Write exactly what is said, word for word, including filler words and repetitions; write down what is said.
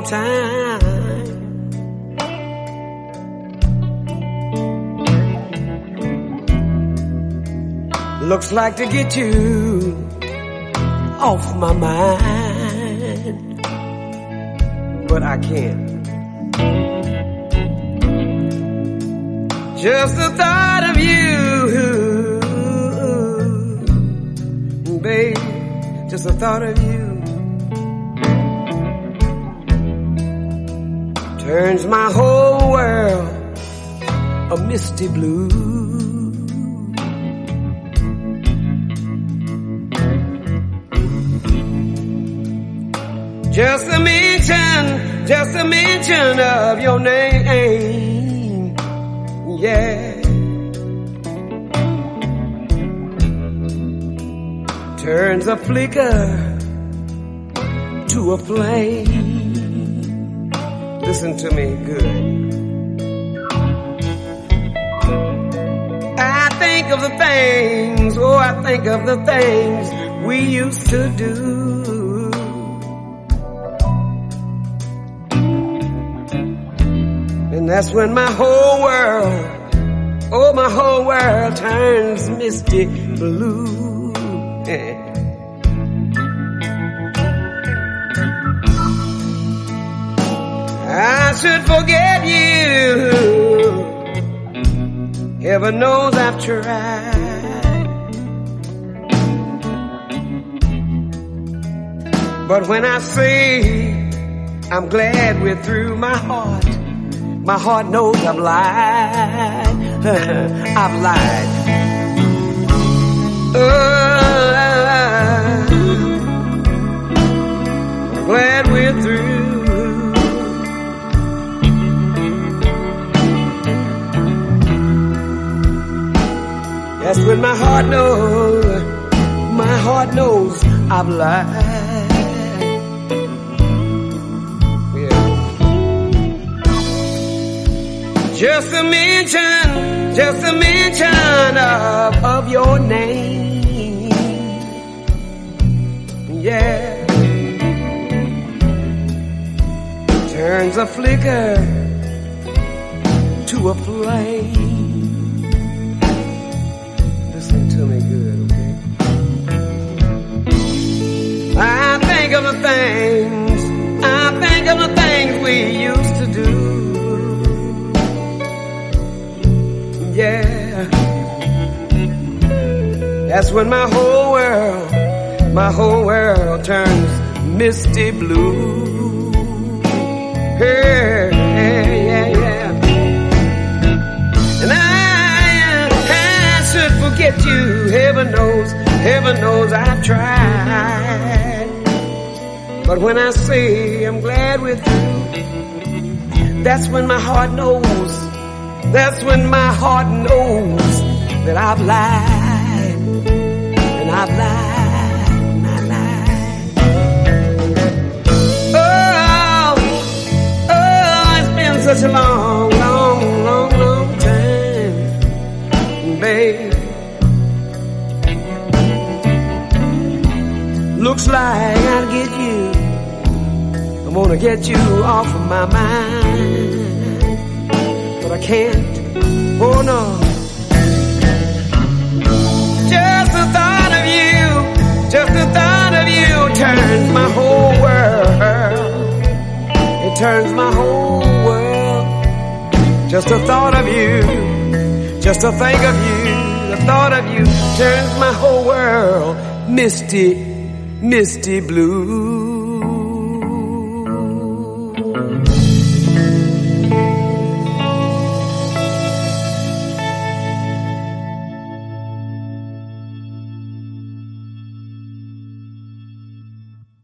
time. Looks like to get you off my mind, but I can't. Just the thought of you, babe, just the thought of you turns my whole world a misty blue. Just a mention, just a mention of your name, yeah, turns a flicker to a flame. Listen to me good. I think of the things, oh, I think of the things we used to do. And that's when my whole world, oh, my whole world turns misty blue. I should forget you. Heaven knows I've tried. But when I say I'm glad we're through, my heart, my heart knows I've lied. I've lied. Oh, I'm glad we're through. That's when my heart knows, my heart knows I've lied. Just a mention, just a mention of, of your name, yeah, turns a flicker to a flame. Listen to me good, okay? I think of the things, I think of the things we used to do. Yeah, that's when my whole world, my whole world turns misty blue. Yeah, yeah, yeah. And I, I should forget you. Heaven knows, heaven knows I've tried. But when I say I'm glad with you, that's when my heart knows. That's when my heart knows that I've lied, and I've lied, and I lied. Oh, oh, it's been such a long, long, long, long time, babe. Looks like I'll get you. I'm gonna get you off of my mind. But I can't, oh no. Just the thought of you, just the thought of you turns my whole world. It turns my whole world. Just the thought of you, just to think of you, the thought of you turns my whole world misty, misty blue.